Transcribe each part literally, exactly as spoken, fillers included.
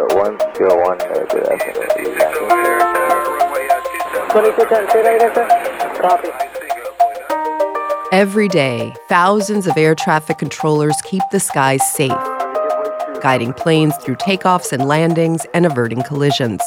one zero one, good afternoon. twenty-six, say that again, sir? Copy. Every day, thousands of air traffic controllers keep the skies safe, guiding planes through takeoffs and landings and averting collisions.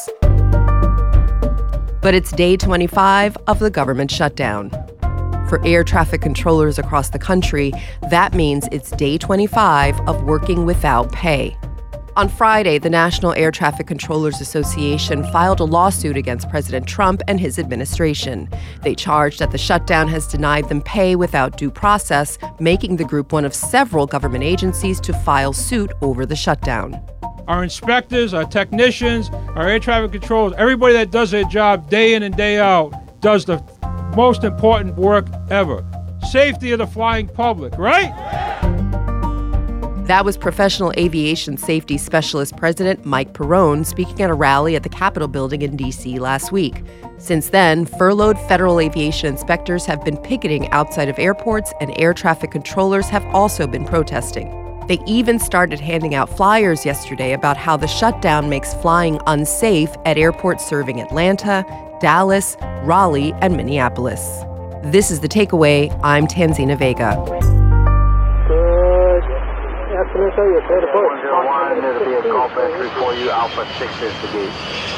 But it's day twenty-five of the government shutdown. For air traffic controllers across the country, that means it's day twenty-five of working without pay. On Friday, the National Air Traffic Controllers Association filed a lawsuit against President Trump and his administration. They charged that the shutdown has denied them pay without due process, making the group one of several government agencies to file suit over the shutdown. Our inspectors, our technicians, our air traffic controllers, everybody that does their job day in and day out does the most important work ever. Safety of the flying public, right? That was Professional Aviation Safety Specialist President Mike Perrone speaking at a rally at the Capitol building in D C last week. Since then, furloughed federal aviation inspectors have been picketing outside of airports, and air traffic controllers have also been protesting. They even started handing out flyers yesterday about how the shutdown makes flying unsafe at airports serving Atlanta, Dallas, Raleigh, and Minneapolis. This is The Takeaway. I'm Tanzina Vega. Afternoon, sir. You're clear to port. one zero one, there'll be a Gulf entry for you, Alpha six is the gate.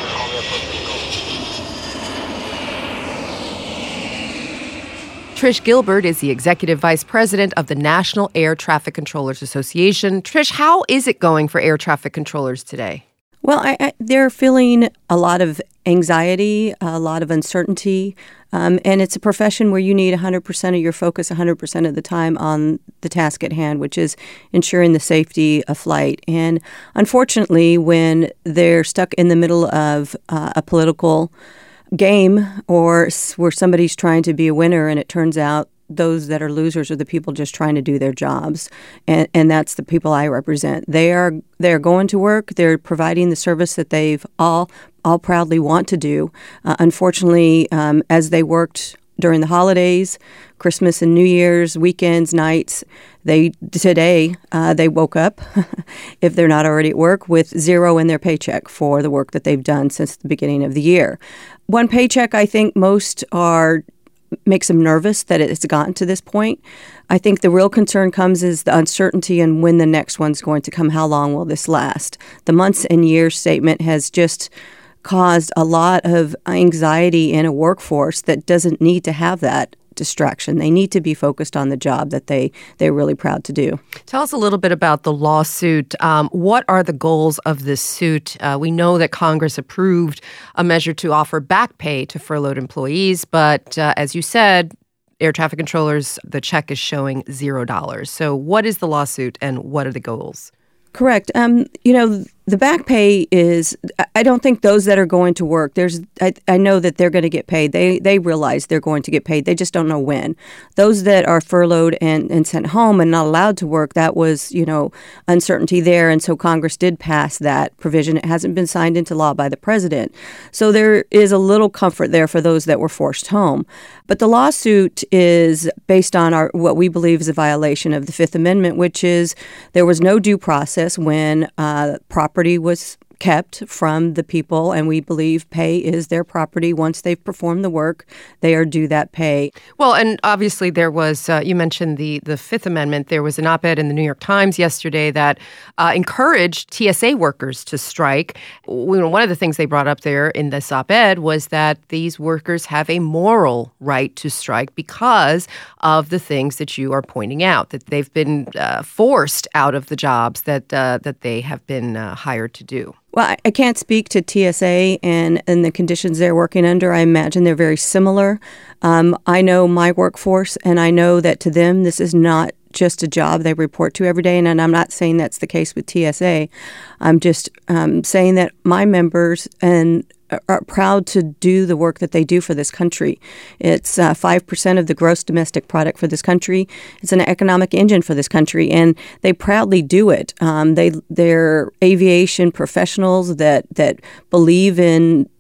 Trish Gilbert is the Executive Vice President of the National Air Traffic Controllers Association. Trish, how is it going for air traffic controllers today? Well, I, I, they're feeling a lot of anxiety, a lot of uncertainty, um, and it's a profession where you need one hundred percent of your focus one hundred percent of the time on the task at hand, which is ensuring the safety of flight. And unfortunately, when they're stuck in the middle of uh, a political game or where somebody's trying to be a winner and it turns out those that are losers are the people just trying to do their jobs, and and that's the people I represent. They are they're going to work. They're providing the service that they've all all proudly want to do. Uh, unfortunately, um, as they worked during the holidays, Christmas and New Year's, weekends, nights, they today uh, they woke up, if they're not already at work, with zero in their paycheck for the work that they've done since the beginning of the year. One paycheck, I think most are. Makes them nervous that it's gotten to this point. I think the real concern comes is the uncertainty and when the next one's going to come. How long will this last? The months and years statement has just caused a lot of anxiety in a workforce that doesn't need to have that distraction. They need to be focused on the job that they, they're really proud to do. Tell us a little bit about the lawsuit. Um, what are the goals of this suit? Uh, we know that Congress approved a measure to offer back pay to furloughed employees, but uh, as you said, air traffic controllers, the check is showing zero dollars. So what is the lawsuit and what are the goals? Correct. Um, you know, the back pay is, I don't think those that are going to work, there's, I, I know that they're going to get paid. They they realize they're going to get paid. They just don't know when. Those that are furloughed and, and sent home and not allowed to work, that was, you know, uncertainty there. And so Congress did pass that provision. It hasn't been signed into law by the president. So there is a little comfort there for those that were forced home. But the lawsuit is based on our what we believe is a violation of the Fifth Amendment, which is there was no due process when uh, property was kept from the people, and we believe pay is their property. Once they've performed the work, they are due that pay. Well, and obviously there was, uh, you mentioned the, the Fifth Amendment. There was an op-ed in the New York Times yesterday that uh, encouraged T S A workers to strike. One of the things they brought up there in this op-ed was that these workers have a moral right to strike because of the things that you are pointing out, that they've been uh, forced out of the jobs that uh, that they have been uh, hired to do. Well, I can't speak to T S A and, and the conditions they're working under. I imagine they're very similar. Um, I know my workforce, and I know that to them this is not just a job they report to every day. And, and I'm not saying that's the case with T S A. I'm just um, saying that my members and are proud to do the work that they do for this country. It's uh, five percent of the gross domestic product for this country. It's an economic engine for this country, and they proudly do it. Um, they, they're aviation professionals that, that believe in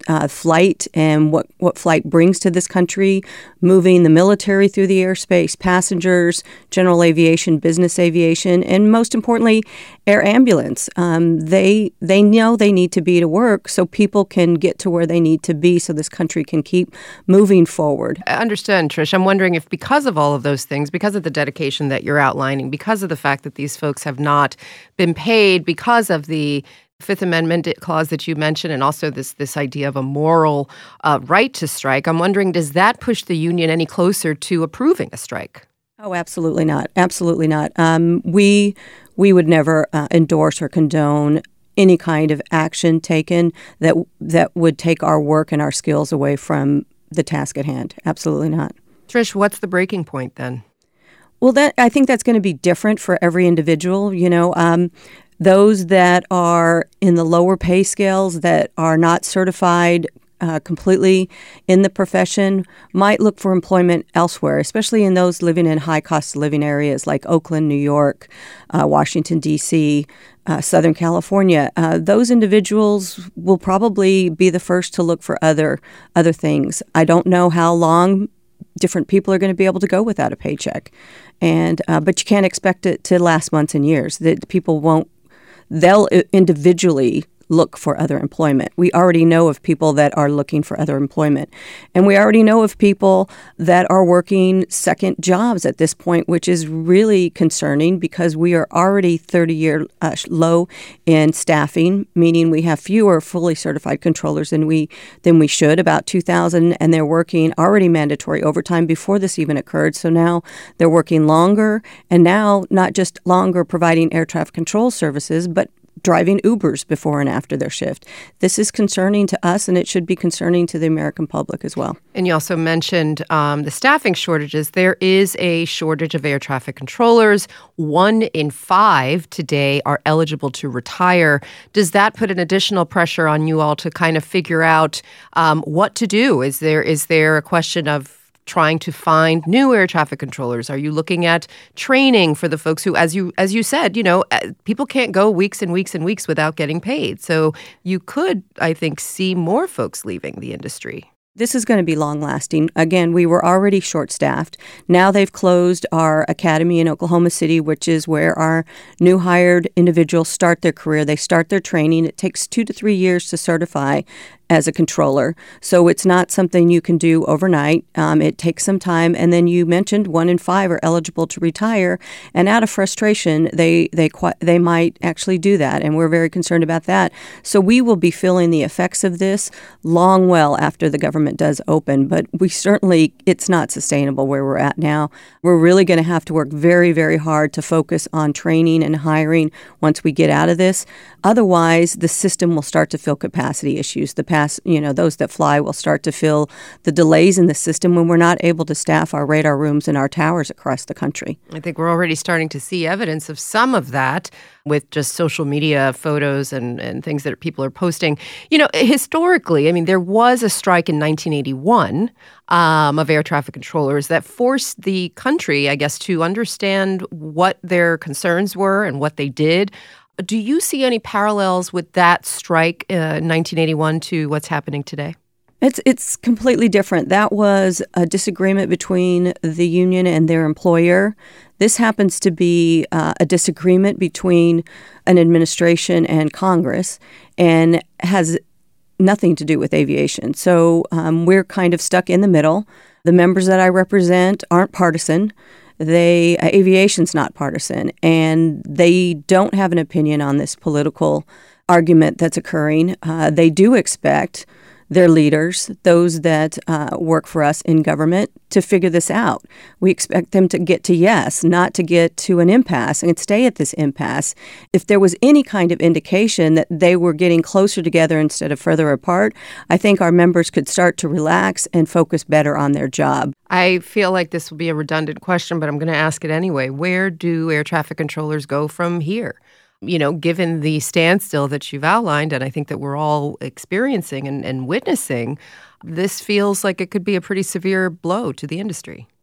uh, flight and what, what flight brings to this country, moving the military through the airspace, passengers, general aviation, business aviation, and most importantly, air ambulance. Um, they they know they need to be to work so people can get to where they need to be so this country can keep moving forward. I understand, Trish. I'm wondering if because of all of those things, because of the dedication that you're outlining, because of the fact that these folks have not been paid, because of the Fifth Amendment clause that you mentioned, and also this this idea of a moral uh, right to strike, I'm wondering, does that push the union any closer to approving a strike? Oh, absolutely not. Absolutely not. Um, we we would never uh, endorse or condone any kind of action taken that that would take our work and our skills away from the task at hand. Absolutely not. Trish, what's the breaking point then? Well, that I think that's going to be different for every individual. You know, um, those that are in the lower pay scales that are not certified uh, completely in the profession might look for employment elsewhere, especially in those living in high cost of living areas like Oakland, New York, uh, Washington, D C, uh, Southern California. Uh, those individuals will probably be the first to look for other other things. I don't know how long different people are going to be able to go without a paycheck, and uh, but you can't expect it to last months and years. That people won't. They'll individually look for other employment. We already know of people that are looking for other employment. And we already know of people that are working second jobs at this point, which is really concerning because we are already thirty-year uh, low in staffing, meaning we have fewer fully certified controllers than we than we should, about two thousand, and they're working already mandatory overtime before this even occurred. So now they're working longer, and now not just longer providing air traffic control services, but driving Ubers before and after their shift. This is concerning to us, and it should be concerning to the American public as well. And you also mentioned um, the staffing shortages. There is a shortage of air traffic controllers. One in five today are eligible to retire. Does that put an additional pressure on you all to kind of figure out um, what to do? Is there is there a question of trying to find new air traffic controllers? Are you looking at training for the folks who, as you as you said, you know, people can't go weeks and weeks and weeks without getting paid. So you could, I think, see more folks leaving the industry. This is going to be long-lasting. Again, we were already short-staffed. Now they've closed our academy in Oklahoma City, which is where our new hired individuals start their career. They start their training. It takes two to three years to certify as a controller. So it's not something you can do overnight. Um, it takes some time. And then you mentioned one in five are eligible to retire. And out of frustration, they they they might actually do that. And we're very concerned about that. So we will be feeling the effects of this long well after the government does open. But we certainly, it's not sustainable where we're at now. We're really going to have to work very, very hard to focus on training and hiring once we get out of this. Otherwise, the system will start to feel capacity issues. The past, you know, those that fly will start to feel the delays in the system when we're not able to staff our radar rooms and our towers across the country. I think we're already starting to see evidence of some of that with just social media photos and, and things that people are posting. You know, historically, I mean, there was a strike in nineteen eighty-one um, of air traffic controllers that forced the country, I guess, to understand what their concerns were and what they did. Do you see any parallels with that strike uh, in nineteen eighty-one to what's happening today? It's it's completely different. That was a disagreement between the union and their employer. This happens to be uh, a disagreement between an administration and Congress and has nothing to do with aviation. So um, we're kind of stuck in the middle. The members that I represent aren't partisan. They uh, aviation's not partisan, and they don't have an opinion on this political argument that's occurring. Uh, they do expect their leaders, those that uh, work for us in government, to figure this out. We expect them to get to yes, not to get to an impasse and stay at this impasse. If there was any kind of indication that they were getting closer together instead of further apart, I think our members could start to relax and focus better on their job. I feel like this will be a redundant question, but I'm going to ask it anyway. Where do air traffic controllers go from here? You know, given the standstill that you've outlined, and I think that we're all experiencing and, and witnessing, this feels like it could be a pretty severe blow to the industry.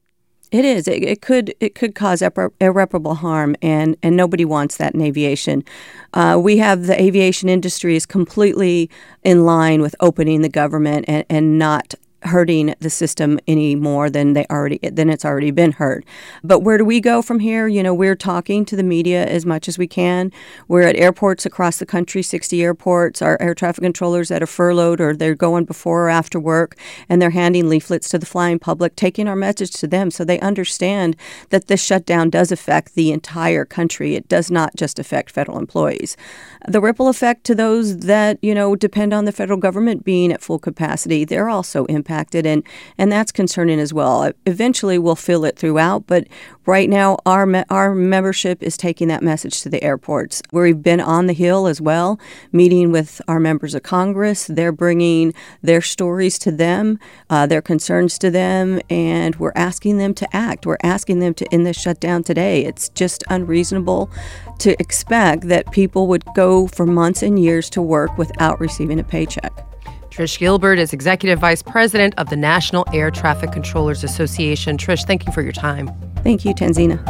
It is. It, it could it could cause irre- irreparable harm, and, and nobody wants that in aviation. Uh, we have the aviation industry is completely in line with opening the government and, and not hurting the system any more than they already than it's already been hurt. But where do we go from here? You know, we're talking to the media as much as we can. We're at airports across the country, sixty airports. Our air traffic controllers that are furloughed or they're going before or after work, and they're handing leaflets to the flying public, taking our message to them so they understand that this shutdown does affect the entire country. It does not just affect federal employees. The ripple effect to those that, you know, depend on the federal government being at full capacity, they're also impacted. Impacted, and, and that's concerning as well. Eventually, we'll feel it throughout, but right now, our me- our membership is taking that message to the airports. We've been on the Hill as well, meeting with our members of Congress. They're bringing their stories to them, uh, their concerns to them, and we're asking them to act. We're asking them to end this shutdown today. It's just unreasonable to expect that people would go for months and years to work without receiving a paycheck. Trish Gilbert is Executive Vice President of the National Air Traffic Controllers Association. Trish, thank you for your time. Thank you, Tanzina.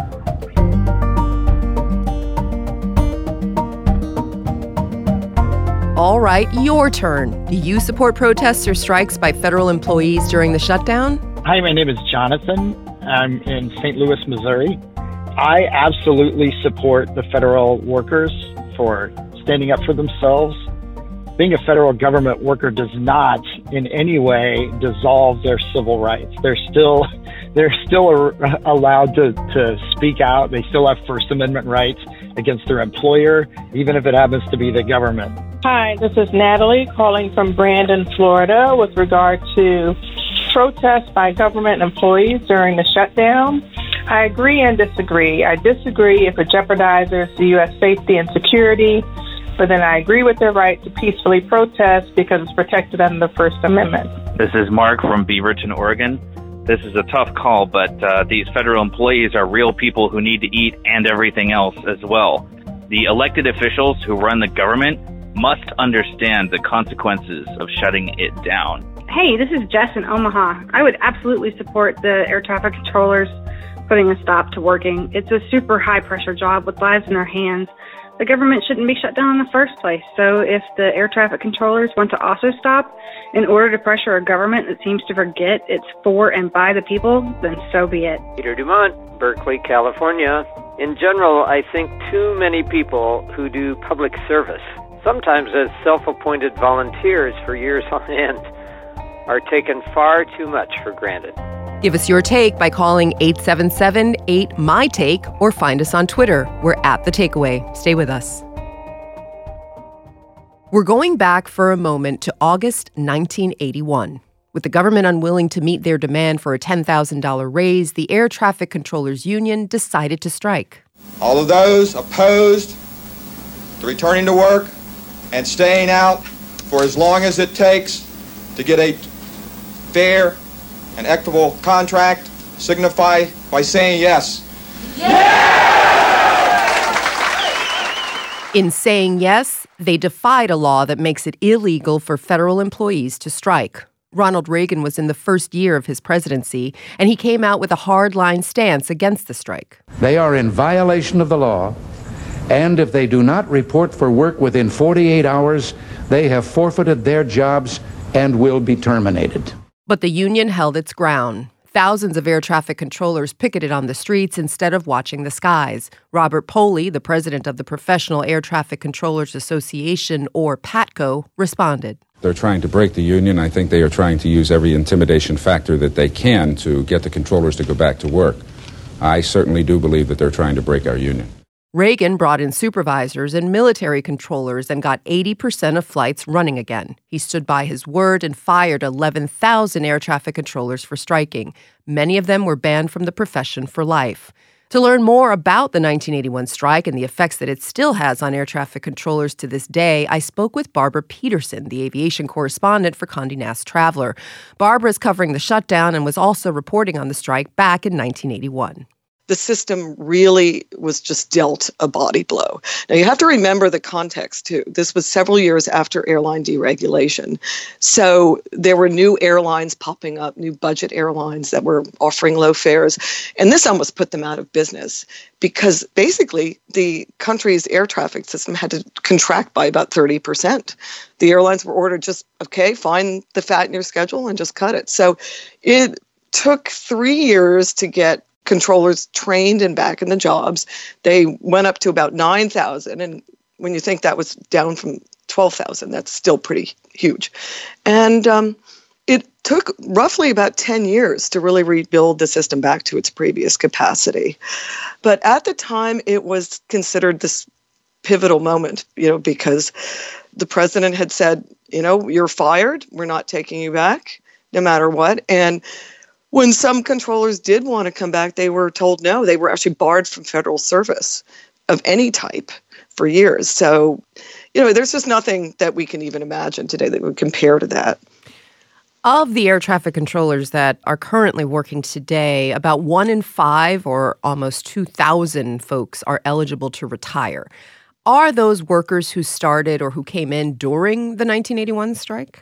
All right, your turn. Do you support protests or strikes by federal employees during the shutdown? Hi, my name is Jonathan. I'm in Saint Louis, Missouri. I absolutely support the federal workers for standing up for themselves. Being a federal government worker does not in any way dissolve their civil rights. They're still they're still allowed to, to speak out. They still have First Amendment rights against their employer, even if it happens to be the government. Hi, this is Natalie calling from Brandon, Florida, with regard to protests by government employees during the shutdown. I agree and disagree. I disagree if it jeopardizes the U S safety and security, but then I agree with their right to peacefully protest because it's protected under the First Amendment. This is Mark from Beaverton, Oregon. This is a tough call, but uh, these federal employees are real people who need to eat and everything else as well. The elected officials who run the government must understand the consequences of shutting it down. Hey, this is Jess in Omaha. I would absolutely support the air traffic controllers putting a stop to working. It's a super high-pressure job with lives in their hands. The government shouldn't be shut down in the first place. So if the air traffic controllers want to also stop in order to pressure a government that seems to forget it's for and by the people, then so be it. Peter Dumont, Berkeley, California. In general, I think too many people who do public service, sometimes as self-appointed volunteers for years on end, are taken far too much for granted. Give us your take by calling eight seven seven, eight, M Y, TAKE or find us on Twitter. We're at The Takeaway. Stay with us. We're going back for a moment to August nineteen eighty-one. With the government unwilling to meet their demand for a ten thousand dollars raise, the Air Traffic Controllers Union decided to strike. All of those opposed to returning to work and staying out for as long as it takes to get a fair and equitable contract signify by saying yes. Yeah! In saying yes, they defied a law that makes it illegal for federal employees to strike. Ronald Reagan was in the first year of his presidency, and he came out with a hard-line stance against the strike. They are in violation of the law, and if they do not report for work within forty-eight hours, they have forfeited their jobs and will be terminated. But the union held its ground. Thousands of air traffic controllers picketed on the streets instead of watching the skies. Robert Poley, the president of the Professional Air Traffic Controllers Association, or PATCO, responded. They're trying to break the union. I think they are trying to use every intimidation factor that they can to get the controllers to go back to work. I certainly do believe that they're trying to break our union. Reagan brought in supervisors and military controllers and got eighty percent of flights running again. He stood by his word and fired eleven thousand air traffic controllers for striking. Many of them were banned from the profession for life. To learn more about the nineteen eighty-one strike and the effects that it still has on air traffic controllers to this day, I spoke with Barbara Peterson, the aviation correspondent for Condé Nast Traveler. Barbara is covering the shutdown and was also reporting on the strike back in nineteen eighty-one. the system really was just dealt a body blow. Now, you have to remember the context, too. This was several years after airline deregulation. So there were new airlines popping up, new budget airlines that were offering low fares. And this almost put them out of business because basically the country's air traffic system had to contract by about thirty percent. The airlines were ordered just, okay, find the fat in your schedule and just cut it. So it took three years to get controllers trained and back in the jobs. They went up to about nine thousand. And when you think that was down from twelve thousand, that's still pretty huge. And um, it took roughly about ten years to really rebuild the system back to its previous capacity. But at the time, it was considered this pivotal moment, you know, because the president had said, you know, you're fired. We're not taking you back no matter what. And when some controllers did want to come back, they were told no. They were actually barred from federal service of any type for years. So, you know, there's just nothing that we can even imagine today that would compare to that. Of the air traffic controllers that are currently working today, about one in five, or almost two thousand folks, are eligible to retire. Are those workers who started or who came in during the nineteen eighty-one strike?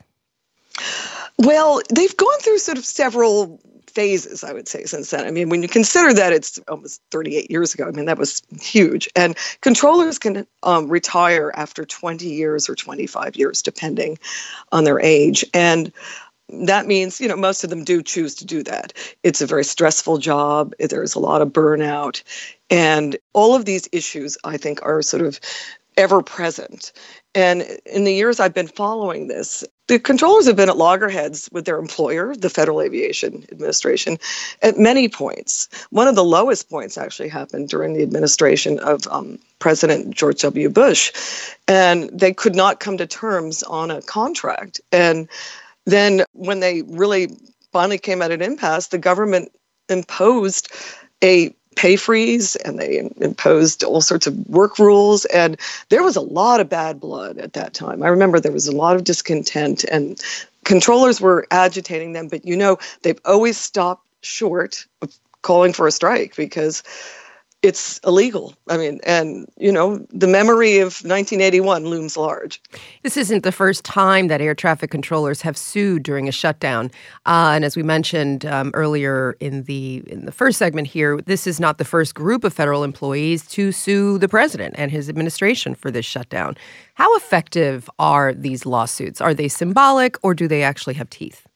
Well, they've gone through sort of several phases, I would say, since then. I mean, when you consider that it's almost thirty-eight years ago, I mean, that was huge. And controllers can um, retire after twenty years or twenty-five years, depending on their age. And that means, you know, most of them do choose to do that. It's a very stressful job. There's a lot of burnout. And all of these issues, I think, are sort of ever present. And in the years I've been following this, the controllers have been at loggerheads with their employer, the Federal Aviation Administration, at many points. One of the lowest points actually happened during the administration of um, President George W. Bush. And they could not come to terms on a contract. And then when they really finally came at an impasse, the government imposed a pay freeze and they imposed all sorts of work rules. And there was a lot of bad blood at that time. I remember there was a lot of discontent and controllers were agitating them. But, you know, they've always stopped short of calling for a strike because it's illegal. I mean, and, you know, the memory of nineteen eighty-one looms large. This isn't the first time that air traffic controllers have sued during a shutdown. Uh, and as we mentioned um, earlier in the in the first segment here, this is not the first group of federal employees to sue the president and his administration for this shutdown. How effective are these lawsuits? Are they symbolic or do they actually have teeth?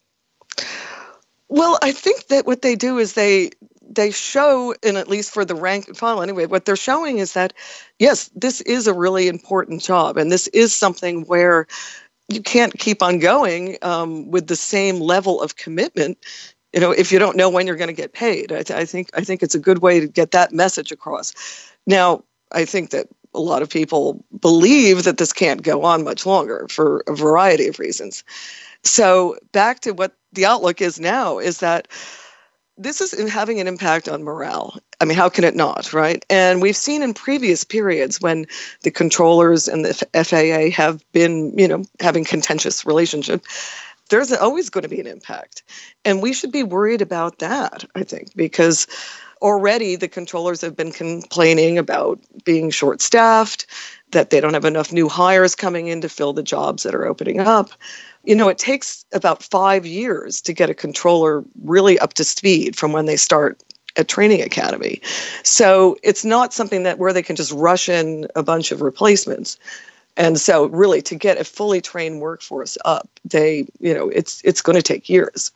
Well, I think that what they do is they they show, and at least for the rank and file anyway, what they're showing is that, yes, this is a really important job. And this is something where you can't keep on going um, with the same level of commitment, you know, if you don't know when you're going to get paid. I, th- I think I think it's a good way to get that message across. Now, I think that a lot of people believe that this can't go on much longer for a variety of reasons. So back to what the outlook is now is that this is having an impact on morale. I mean, how can it not, right? And we've seen in previous periods when the controllers and the F A A have been, you know, having contentious relationship, there's always going to be an impact. And we should be worried about that, I think, because already the controllers have been complaining about being short-staffed, that they don't have enough new hires coming in to fill the jobs that are opening up. You know, it takes about five years to get a controller really up to speed from when they start at training academy. So it's not something that where they can just rush in a bunch of replacements. And so really to get a fully trained workforce up, they, you know, it's it's going to take years.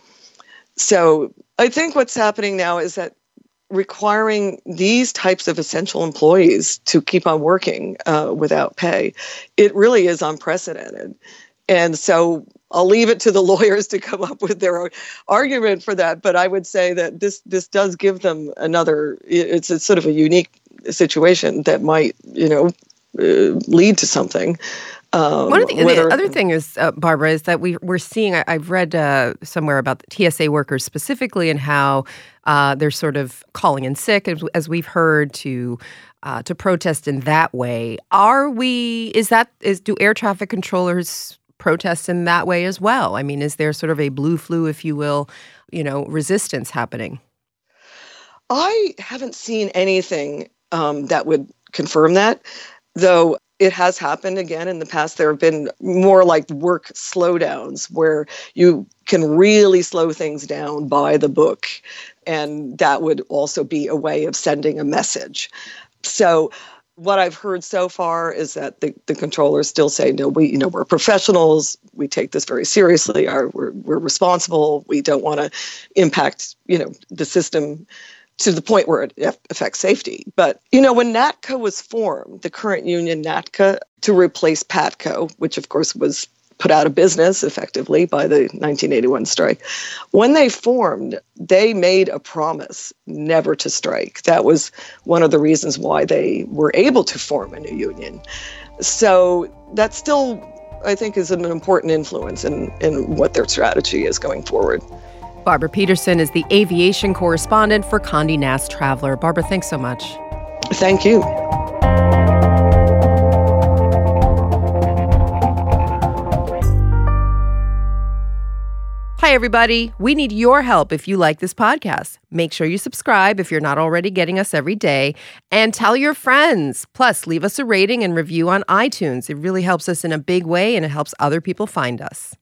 So I think what's happening now is that requiring these types of essential employees to keep on working uh, without pay, it really is unprecedented. And so I'll leave it to the lawyers to come up with their argument for that. But I would say that this this does give them another, it's a sort of a unique situation that might, you know, uh, lead to something. Um, One of the, whether, the other thing is, uh, Barbara, is that we, we're seeing, I, I've read uh, somewhere about the T S A workers specifically and how uh, they're sort of calling in sick, as, as we've heard, to uh, to protest in that way. Are we, is that, is do air traffic controllers protest in that way as well? I mean, is there sort of a blue flu, if you will, you know, resistance happening? I haven't seen anything um, that would confirm that, though it has happened again in the past. There have been more like work slowdowns where you can really slow things down by the book, and that would also be a way of sending a message. So what I've heard so far is that the, the controllers still say, no, we, you know, we're professionals. We take this very seriously. Our, we're, we're responsible. We don't want to impact, you know, the system to the point where it affects safety. But, you know, when NATCA was formed, the current union NATCA, to replace PATCO, which of course was put out of business effectively by the nineteen eighty-one strike. When they formed, they made a promise never to strike. That was one of the reasons why they were able to form a new union. So that still, I think, is an important influence in, in what their strategy is going forward. Barbara Peterson is the aviation correspondent for Condé Nast Traveler. Barbara, thanks so much. Thank you. Hi, everybody. We need your help if you like this podcast. Make sure you subscribe if you're not already getting us every day, and tell your friends. Plus, leave us a rating and review on iTunes. It really helps us in a big way, and it helps other people find us.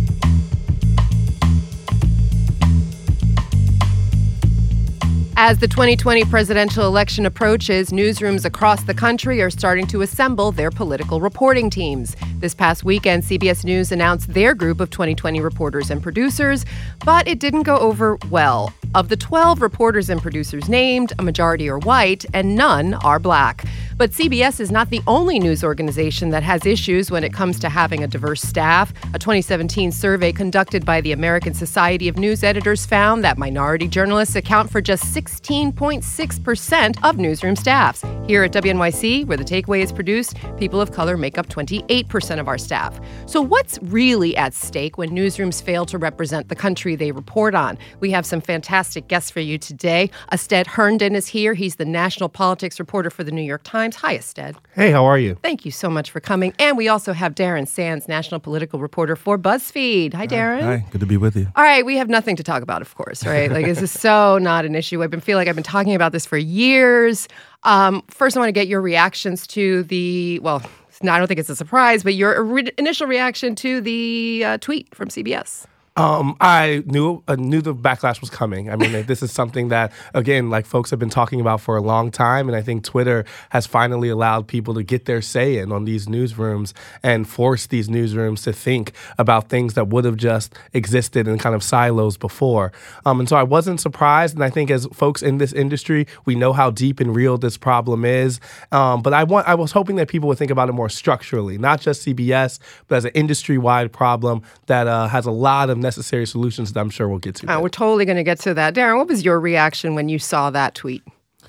As the twenty twenty presidential election approaches, newsrooms across the country are starting to assemble their political reporting teams. This past weekend, C B S News announced their group of twenty twenty reporters and producers, but it didn't go over well. Of the twelve reporters and producers named, a majority are white and none are black. But C B S is not the only news organization that has issues when it comes to having a diverse staff. A twenty seventeen survey conducted by the American Society of News Editors found that minority journalists account for just sixteen point six percent of newsroom staffs. Here at W N Y C, where The Takeaway is produced, people of color make up twenty-eight percent of our staff. So what's really at stake when newsrooms fail to represent the country they report on? We have some fantastic guests for you today. Asted Herndon is here. He's the national politics reporter for the New York Times. Hi, Asted. Hey, how are you? Thank you so much for coming. And we also have Darren Sands, national political reporter for BuzzFeed. Hi, Darren. Hi, good to be with you. All right, we have nothing to talk about, of course, right? Like, this is so not an issue. I've been feel like I've been talking about this for years. Um, first, I want to get your reactions to the, well, I don't think it's a surprise, but your re- initial reaction to the uh, tweet from C B S. Um, I knew uh, knew the backlash was coming. I mean, this is something that, again, like folks have been talking about for a long time, and I think Twitter has finally allowed people to get their say in on these newsrooms and force these newsrooms to think about things that would have just existed in kind of silos before. Um, and so I wasn't surprised, and I think as folks in this industry, we know how deep and real this problem is. Um, but I want I was hoping that people would think about it more structurally, not just C B S, but as an industry-wide problem that uh, has a lot of necessary solutions that I'm sure we'll get to. Uh, we're totally going to get to that. Darren, what was your reaction when you saw that tweet?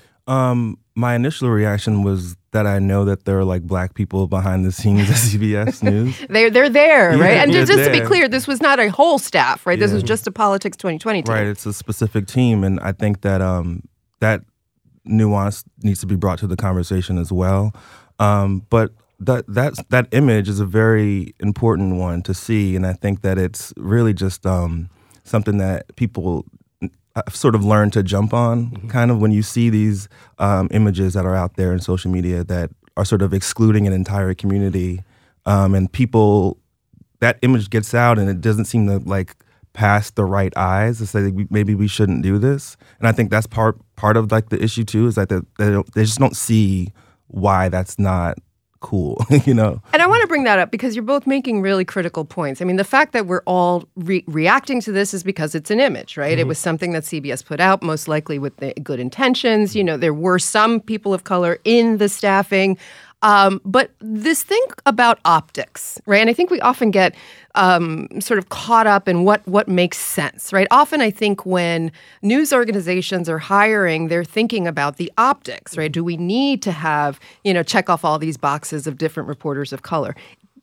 Um, my initial reaction was that I know that there are like black people behind the scenes at C B S News. they're they're there, yeah, right? And yeah, just there. to be clear, this was not a whole staff, right? Yeah. This was just a Politics twenty twenty team. Right, it's a specific team, and I think that um, that nuance needs to be brought to the conversation as well. Um, but That that's, that image is a very important one to see, and I think that it's really just um, something that people have sort of learned to jump on, mm-hmm. kind of when you see these um, images that are out there in social media that are sort of excluding an entire community, um, and people, that image gets out and it doesn't seem to like pass the right eyes to say that maybe we shouldn't do this, and I think that's part part of like the issue too, is that they, they, don't, they just don't see why that's not cool, you know? And I want to bring that up because you're both making really critical points. I mean, the fact that we're all re- reacting to this is because it's an image, right? Mm-hmm. It was something that C B S put out, most likely with the good intentions. You know, there were some people of color in the staffing. Um, but this thing about optics, right? And I think we often get um, sort of caught up in what what makes sense, right? Often I think when news organizations are hiring, they're thinking about the optics, right? Do we need to have, you know, check off all these boxes of different reporters of color?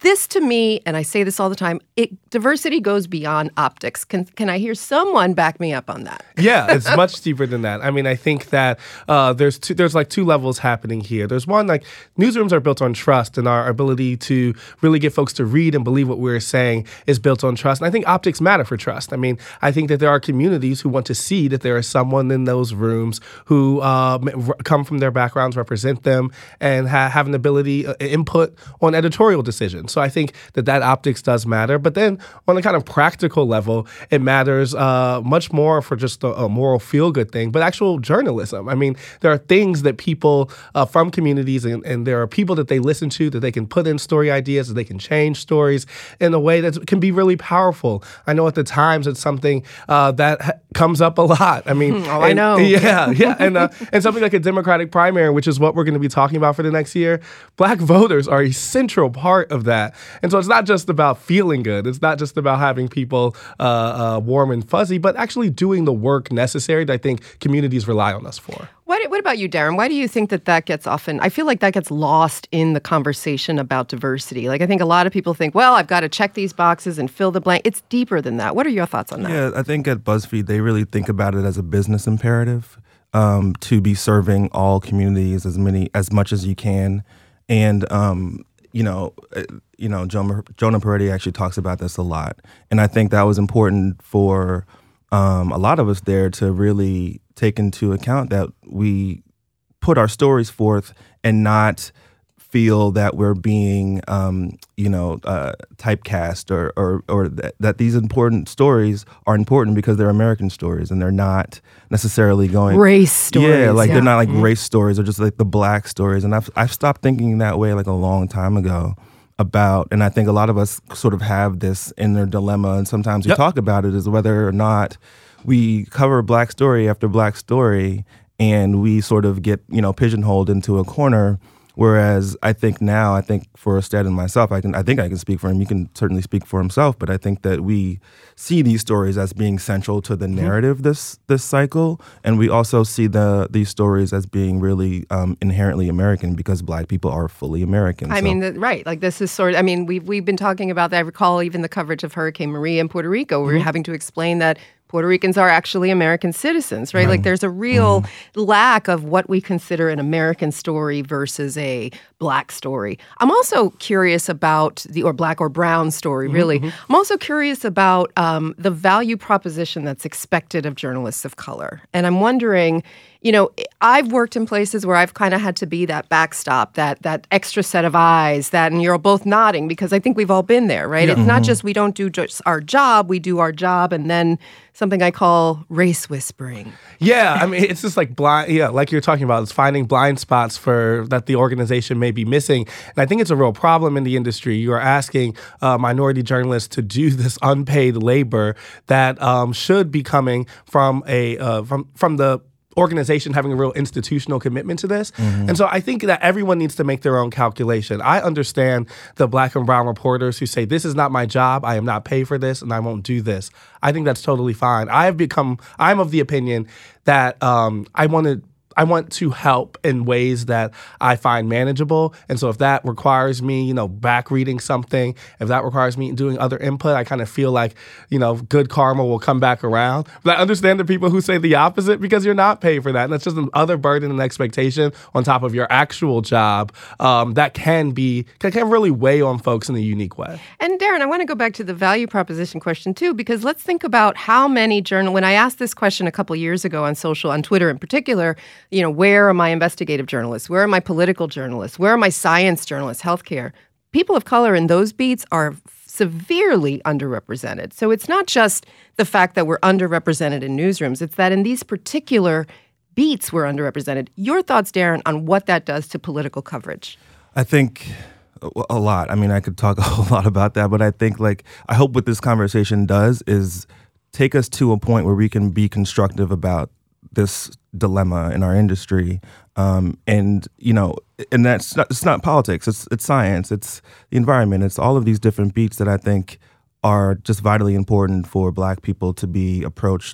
this to me, and I say this all the time, it, diversity goes beyond optics. Can can I hear someone back me up on that? Yeah, it's much deeper than that. I mean, I think that uh, there's two, there's like two levels happening here. There's one, like newsrooms are built on trust, and our ability to really get folks to read and believe what we're saying is built on trust. And I think optics matter for trust. I mean, I think that there are communities who want to see that there is someone in those rooms who uh, come from their backgrounds, represent them, and ha- have an ability, uh, input on editorial decisions. So I think that that optics does matter. But then on a kind of practical level, it matters uh, much more for just a, a moral feel-good thing, but actual journalism. I mean, there are things that people uh, from communities and, and there are people that they listen to that they can put in story ideas, that they can change stories in a way that can be really powerful. I know at the Times it's something uh, that ha- comes up a lot. I mean, oh, and, I know. Yeah, yeah. And, uh, and something like a Democratic primary, which is what we're going to be talking about for the next year, Black voters are a central part of that. And so it's not just about feeling good. It's not just about having people uh, uh, warm and fuzzy, but actually doing the work necessary that I think communities rely on us for. What, what about you, Darren? Why do you think that that gets often, I feel like that gets lost in the conversation about diversity. Like, I think a lot of people think, well, I've got to check these boxes and fill the blank. It's deeper than that. What are your thoughts on that? Yeah, I think at BuzzFeed, they really think about it as a business imperative um, to be serving all communities as many, as much as you can. And, um, you know, you know, Jonah, Jonah Peretti actually talks about this a lot. And I think that was important for um, a lot of us there to really take into account that we put our stories forth and not feel that we're being, um, you know, uh, typecast or or, or that, that these important stories are important because they're American stories and they're not necessarily going race stories. Yeah, like yeah. they're not like mm-hmm. race stories or just like the Black stories. And I've I've stopped thinking that way like a long time ago about, and I think a lot of us sort of have this inner dilemma, and sometimes we Yep. talk about it, is whether or not we cover Black story after Black story and we sort of get, you know, pigeonholed into a corner. Whereas I think now, I think for Stead and myself, I can, I think I can speak for him. You can certainly speak for himself, but I think that we see these stories as being central to the narrative mm-hmm. this this cycle, and we also see the these stories as being really um, inherently American because Black people are fully American. I so. mean, the, right? Like this is sort of. I mean, we've we've been talking about that. I recall even the coverage of Hurricane Maria in Puerto Rico. Mm-hmm. We were having to explain that Puerto Ricans are actually American citizens, right? right. Like there's a real mm-hmm. lack of what we consider an American story versus a Black story. I'm also curious about the, or Black or brown story, really. Mm-hmm. I'm also curious about um, the value proposition that's expected of journalists of color. And I'm wondering, you know, I've worked in places where I've kind of had to be that backstop, that that extra set of eyes, that, and you're both nodding because I think we've all been there, right? Yeah. It's mm-hmm. not just we don't do just our job, we do our job, and then something I call race whispering. Yeah, I mean, it's just like blind, yeah, like you're talking about, it's finding blind spots for that the organization may be missing. And I think it's a real problem in the industry. You are asking uh, minority journalists to do this unpaid labor that um, should be coming from a uh, from from the organization having a real institutional commitment to this. Mm-hmm. And so I think that everyone needs to make their own calculation. I understand the Black and brown reporters who say, this is not my job, I am not paid for this, and I won't do this. I think that's totally fine. I have become, I'm of the opinion that um, I want to I want to help in ways that I find manageable. And so if that requires me, you know, back reading something, if that requires me doing other input, I kind of feel like, you know, good karma will come back around. But I understand the people who say the opposite because you're not paid for that. And that's just another burden and expectation on top of your actual job um, that can be, can, can really weigh on folks in a unique way. And Darren, I want to go back to the value proposition question too, because let's think about how many journal, when I asked this question a couple years ago on social, on Twitter in particular, you know, where are my investigative journalists? Where are my political journalists? Where are my science journalists, healthcare? People of color in those beats are severely underrepresented. So it's not just the fact that we're underrepresented in newsrooms. It's that in these particular beats we're underrepresented. Your thoughts, Darren, on what that does to political coverage? I think a lot. I mean, I could talk a whole lot about that, but I think like, I hope what this conversation does is take us to a point where we can be constructive about this dilemma in our industry, um, and you know, and that's not, it's not politics. It's it's science. It's the environment. It's all of these different beats that I think are just vitally important for Black people to be approached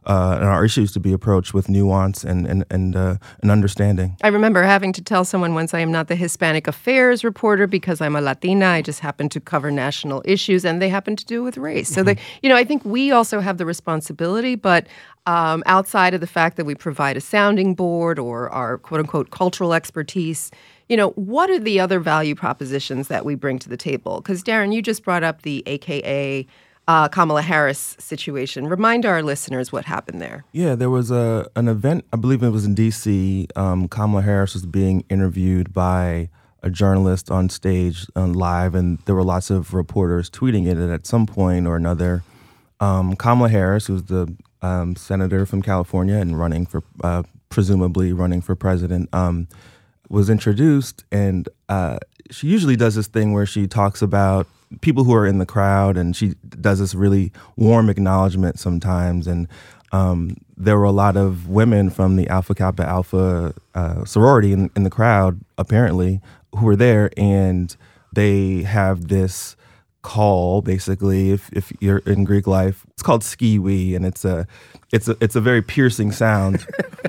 uh, and our issues to be approached with nuance and and and, uh, and understanding. I remember having to tell someone once I am not the Hispanic affairs reporter because I'm a Latina. I just happen to cover national issues, and they happen to do with race. So, mm-hmm. they, you know, I think we also have the responsibility, but um, outside of the fact that we provide a sounding board or our quote-unquote cultural expertise, you know, what are the other value propositions that we bring to the table? Because, Darren, you just brought up the A K A uh, Kamala Harris situation. Remind our listeners what happened there. Yeah, there was a an event, I believe it was in D C. Um, Kamala Harris was being interviewed by a journalist on stage on live, and there were lots of reporters tweeting it. And at some point or another, um, Kamala Harris, who's the um, senator from California and running for, uh, presumably running for president, um, was introduced, and uh, she usually does this thing where she talks about people who are in the crowd, and she does this really warm acknowledgement sometimes. And um, there were a lot of women from the Alpha Kappa Alpha uh, sorority in, in the crowd, apparently, who were there, and they have this call, basically, if if you're in Greek life, it's called ski-wee, and it's a it's a it's a very piercing sound.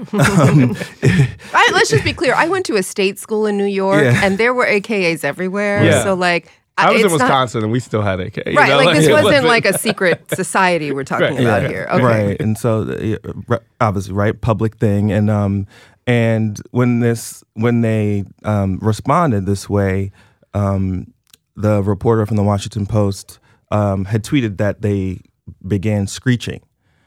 um, I, let's just be clear. I went to a state school in New York, yeah. and there were A K As everywhere. Yeah. So like, I was in Wisconsin, not, and we still had A K A. Right, know? like, like this it wasn't, wasn't like a secret society we're talking right. about yeah. here. Okay. Right, and so obviously, right, public thing, and um, and when this when they um responded this way, um. the reporter from the Washington Post um, had tweeted that they began screeching.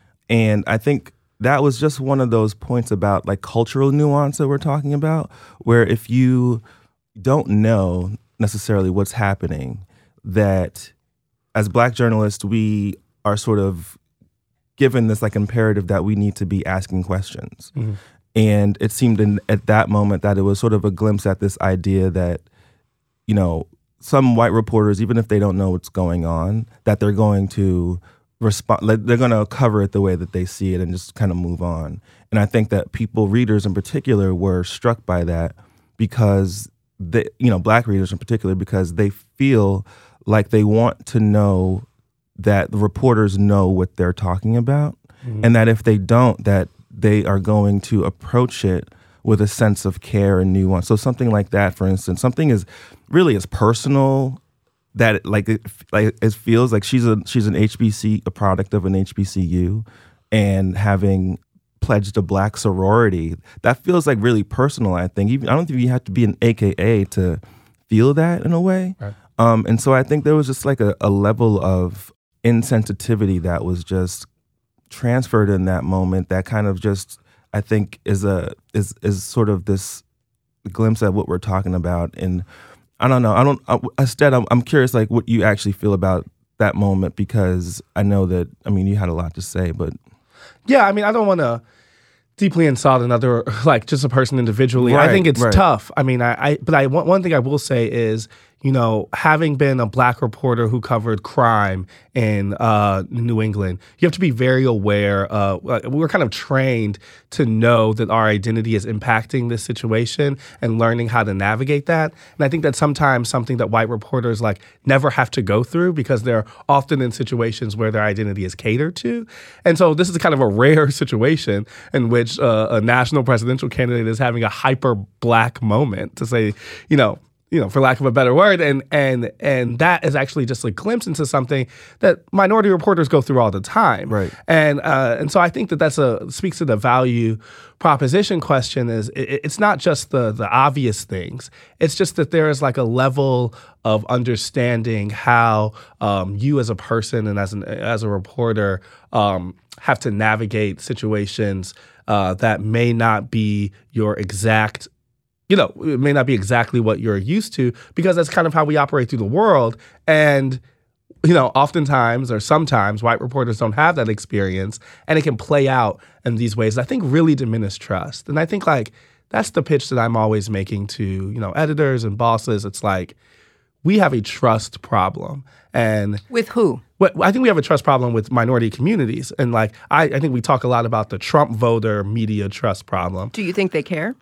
And I think that was just one of those points about like cultural nuance that we're talking about, where if you don't know necessarily what's happening, that as Black journalists, we are sort of given this like imperative that we need to be asking questions. Mm-hmm. And it seemed in, at that moment that it was sort of a glimpse at this idea that, you know, some white reporters, even if they don't know what's going on, that they're going to respond, like they're going to cover it the way that they see it and just kind of move on. And I think that people, readers in particular, were struck by that because they, you know, Black readers in particular, because they feel like they want to know that the reporters know what they're talking about, mm-hmm. and that if they don't, that they are going to approach it with a sense of care and nuance. So something like that, for instance, something is really as personal that it, like it, like it feels like she's a she's an H B C, a product of an H B C U, and having pledged a Black sorority, that feels like really personal. I think even I don't think you have to be an A K A to feel that in a way. Right. Um, and so I think there was just like a, a level of insensitivity that was just transferred in that moment. That kind of just I think is a is is sort of this glimpse at what we're talking about. And I don't know. I don't. I, instead, I'm, I'm curious, like what you actually feel about that moment, because I know that. I mean, you had a lot to say, but yeah, I mean, I don't want to deeply insult another, like just a person individually. Right, I think it's right. tough. I mean, I, I but I one thing I will say is, you know, having been a Black reporter who covered crime in uh, New England, you have to be very aware. Uh, we're kind of trained to know that our identity is impacting this situation and learning how to navigate that. And I think that's sometimes something that white reporters like never have to go through because they're often in situations where their identity is catered to. And so this is kind of a rare situation in which uh, a national presidential candidate is having a hyper Black moment to say, you know, you know, for lack of a better word, and and and that is actually just a glimpse into something that minority reporters go through all the time, right? And uh, and so I think that that's a speaks to the value proposition question. Is it, it's not just the the obvious things; it's just that there is like a level of understanding how um, you as a person and as an as a reporter um, have to navigate situations uh, that may not be your exact. You know, it may not be exactly what you're used to because that's kind of how we operate through the world. And, you know, oftentimes or sometimes white reporters don't have that experience and it can play out in these ways that I think really diminish trust. And I think like that's the pitch that I'm always making to, you know, editors and bosses. It's like we have a trust problem. And with who? Well, I think we have a trust problem with minority communities. And like I, I think we talk a lot about the Trump voter media trust problem. Do you think they care?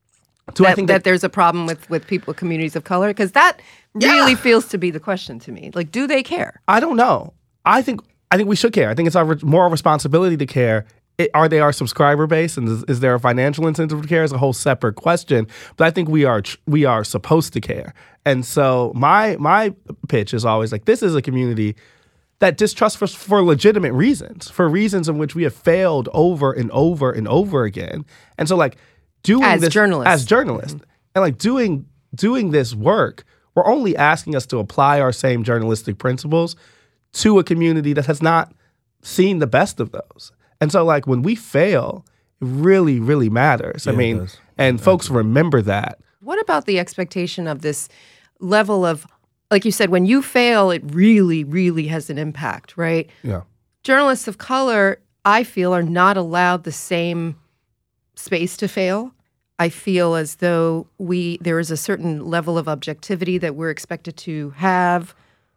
Do that, I think that, that there's a problem with, with people, communities of color? Because that yeah. really feels to be the question to me. Like, do they care? I don't know. I think I think we should care. I think it's our re- moral responsibility to care it, are they our subscriber base, and is, is there a financial incentive to care? Is a whole separate question. But I think we are we are supposed to care. And so my my pitch is always like, this is a community that distrusts for, for legitimate reasons, for reasons in which we have failed over and over and over again. And so like doing as this journalists. as journalists mm-hmm. and like doing doing this work, we're only asking us to apply our same journalistic principles to a community that has not seen the best of those. And so like when we fail, it really, really matters. Yeah, I mean, and folks remember that. What about the expectation of this level of, like you said, when you fail, it really, really has an impact, right? Yeah. Journalists of color, I feel, are not allowed the same space to fail. I feel as though we there is a certain level of objectivity that we're expected to have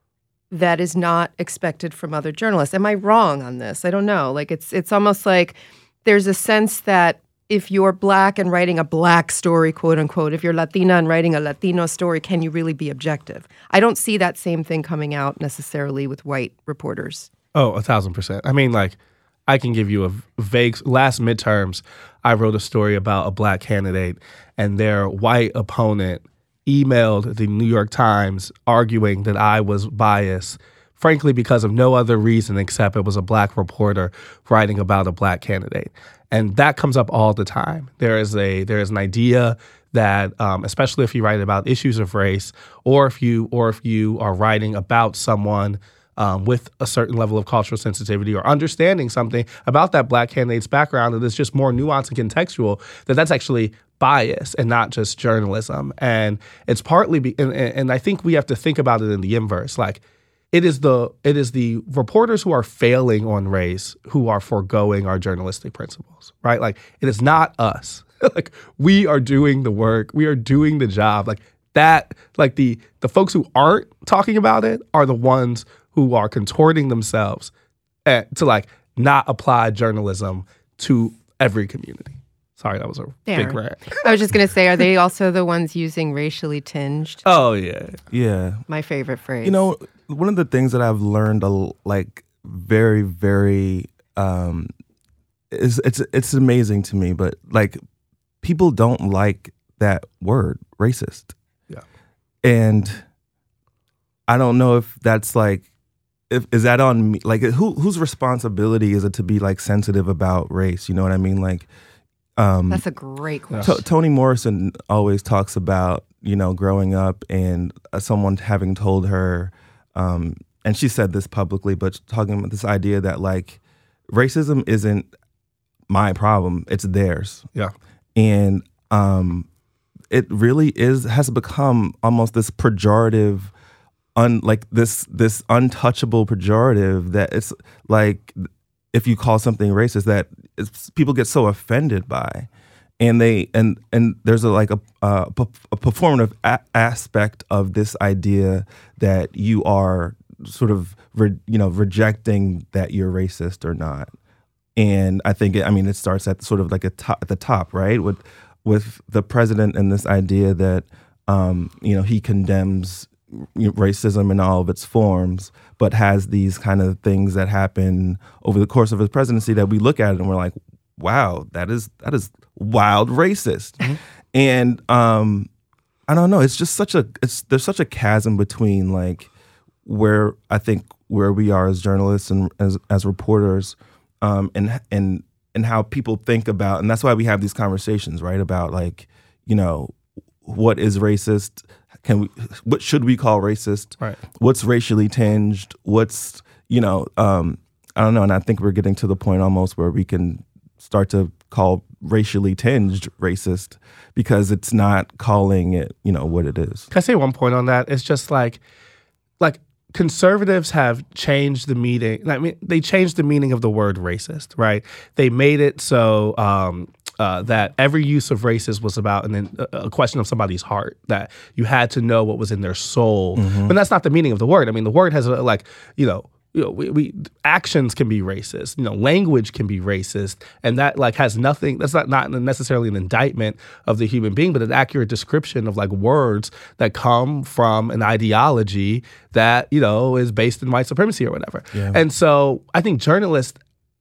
that is not expected from other journalists. Am I wrong on this? I don't know. Like it's it's almost like there's a sense that if you're Black and writing a Black story, quote unquote, if you're Latina and writing a Latino story, can you really be objective? I don't see that same thing coming out necessarily with white reporters. Oh, a thousand percent. I mean, like, I can give you a vague, last midterms, I wrote a story about a Black candidate and their white opponent emailed the New York Times arguing that I was biased, frankly, because of no other reason except it was a Black reporter writing about a Black candidate. And that comes up all the time. There is a there is an idea that, um, especially if you write about issues of race, or if you or if you are writing about someone um, with a certain level of cultural sensitivity or understanding something about that Black candidate's background that is just more nuanced and contextual, that that's actually bias and not just journalism. And it's partly, be, and, and I think we have to think about it in the inverse, like. It is the it is the reporters who are failing on race who are foregoing our journalistic principles, right? Like it is not us. Like we are doing the work, we are doing the job. Like that, like the the folks who aren't talking about it are the ones who are contorting themselves at, to like not apply journalism to every community. Sorry, that was a Darren. big rant. I was just going to say, are they also the ones using racially tinged? Oh yeah, yeah. My favorite phrase. You know, one of the things that I've learned, like very, very, um, is it's it's amazing to me, but like people don't like that word, racist. Yeah, and I don't know if that's like, if is that on me? Like, who whose responsibility is it to be like sensitive about race? You know what I mean? Like. Um, That's a great question. T- Toni Morrison always talks about, you know, growing up and uh, someone having told her, um, and she said this publicly, but talking about this idea that like racism isn't my problem, it's theirs. Yeah. And um, it really is, has become almost this pejorative, un, like this, this untouchable pejorative that it's like, if you call something racist, that it's, people get so offended by, and they and and there's a like a a, a performative a- aspect of this idea that you are sort of re, you know rejecting that you're racist or not. And I think it, I mean it starts at sort of like a top, at the top, right, with with the president and this idea that um, you know he condemns racism in all of its forms, but has these kind of things that happen over the course of his presidency that we look at it and we're like, wow, that is that is wild racist. Mm-hmm. And um, I don't know, it's just such a it's there's such a chasm between like where I think where we are as journalists and as as reporters, um, and and and how people think about, and that's why we have these conversations, right, about like, you know, what is racist. Can we? What should we call racist? Right. What's racially tinged? What's you know? Um, I don't know. And I think we're getting to the point almost where we can start to call racially tinged racist because it's not calling it you know what it is. Can I say one point on that? It's just like, like conservatives have changed the meaning. I mean, they changed the meaning of the word racist. Right. They made it so. Um, Uh, that every use of racist was about an, a question of somebody's heart, that you had to know what was in their soul. Mm-hmm. But that's not the meaning of the word. I mean, the word has a, like, you know, you know, we, we actions can be racist, you know, language can be racist, and that like has nothing, that's not, not necessarily an indictment of the human being, but an accurate description of like words that come from an ideology that, you know, is based in white supremacy or whatever. Yeah. And so I think journalists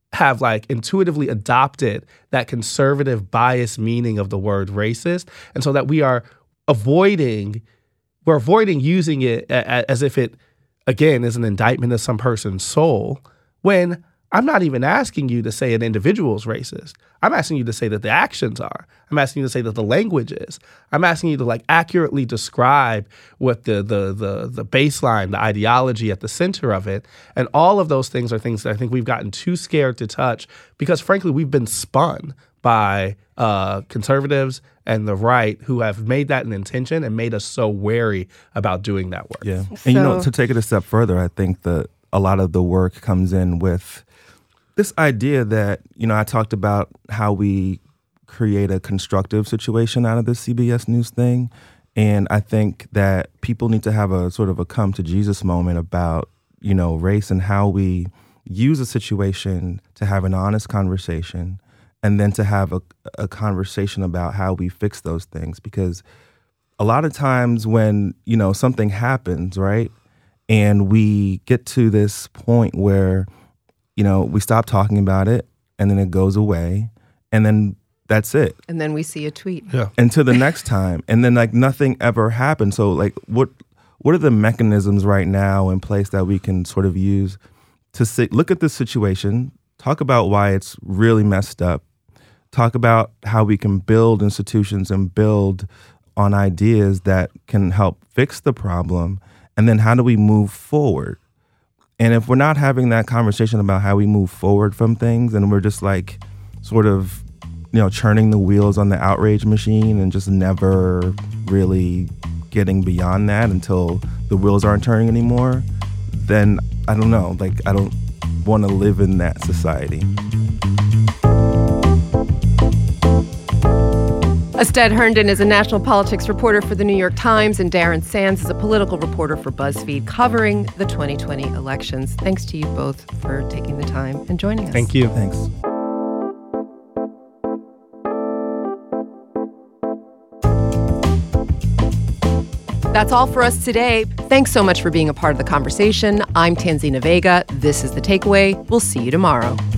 have like intuitively adopted that conservative bias meaning of the word racist, and so that we are avoiding we're avoiding using it a, a, as if it again is an indictment of some person's soul, when I'm not even asking you to say an individual's racist. I'm asking you to say that the actions are. I'm asking you to say that the language is. I'm asking you to like accurately describe what the the the the baseline, the ideology at the center of it. And all of those things are things that I think we've gotten too scared to touch because frankly, we've been spun by uh, conservatives and the right who have made that an intention and made us so wary about doing that work. Yeah. So, and you know, to take it a step further, I think that a lot of the work comes in with this idea that, you know, I talked about how we create a constructive situation out of this C B S News thing. And I think that people need to have a sort of a come to Jesus moment about, you know, race and how we use a situation to have an honest conversation and then to have a, a conversation about how we fix those things. Because a lot of times when, you know, something happens, right, and we get to this point where, you know, we stop talking about it and then it goes away and then that's it. And then we see a tweet. Yeah. Until the next time. And then like nothing ever happened. So like what what are the mechanisms right now in place that we can sort of use to sit, look at this situation, talk about why it's really messed up, talk about how we can build institutions and build on ideas that can help fix the problem, and then how do we move forward? And if we're not having that conversation about how we move forward from things and we're just like sort of, you know, churning the wheels on the outrage machine and just never really getting beyond that until the wheels aren't turning anymore, then I don't know, like I don't want to live in that society. Ested Herndon is a national politics reporter for The New York Times, and Darren Sands is a political reporter for BuzzFeed covering the twenty twenty elections. Thanks to you both for taking the time and joining us. Thank you. Thanks. That's all for us today. Thanks so much for being a part of the conversation. I'm Tanzina Vega. This is The Takeaway. We'll see you tomorrow.